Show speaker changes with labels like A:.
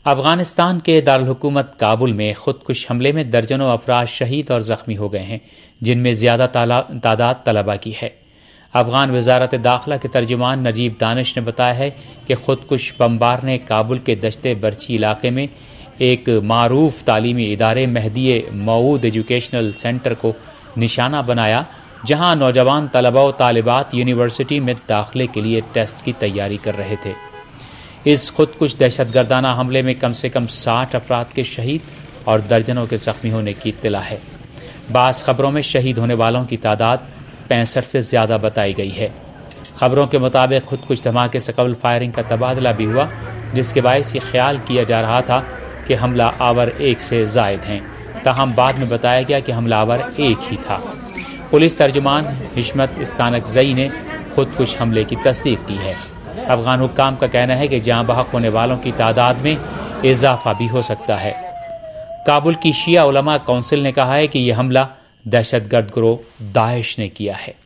A: افغانستان کے دارالحکومت کابل میں خودکش حملے میں درجنوں افراد شہید اور زخمی ہو گئے ہیں، جن میں زیادہ تعداد طلبہ کی ہے۔ افغان وزارت داخلہ کے ترجمان نجیب دانش نے بتایا ہے کہ خودکش بمبار نے کابل کے دشت برچی علاقے میں ایک معروف تعلیمی ادارے مہدی موعود ایجوکیشنل سینٹر کو نشانہ بنایا، جہاں نوجوان طلبہ و طالبات یونیورسٹی میں داخلے کے لیے ٹیسٹ کی تیاری کر رہے تھے۔ اس خودکش دہشت گردانہ حملے میں کم سے کم 60 افراد کے شہید اور درجنوں کے زخمی ہونے کی اطلاع ہے۔ بعض خبروں میں شہید ہونے والوں کی تعداد 65 سے زیادہ بتائی گئی ہے۔ خبروں کے مطابق خودکش دھماکے سے قبل فائرنگ کا تبادلہ بھی ہوا، جس کے باعث یہ خیال کیا جا رہا تھا کہ حملہ آور ایک سے زائد ہیں، تاہم بعد میں بتایا گیا کہ حملہ آور ایک ہی تھا۔ پولیس ترجمان حشمت استانکزئی نے خودکش حملے کی تصدیق کی ہے۔ افغان حکام کا کہنا ہے کہ جاں بحق ہونے والوں کی تعداد میں اضافہ بھی ہو سکتا ہے۔ کابل کی شیعہ علماء کونسل نے کہا ہے کہ یہ حملہ دہشت گرد گروہ داعش نے کیا ہے۔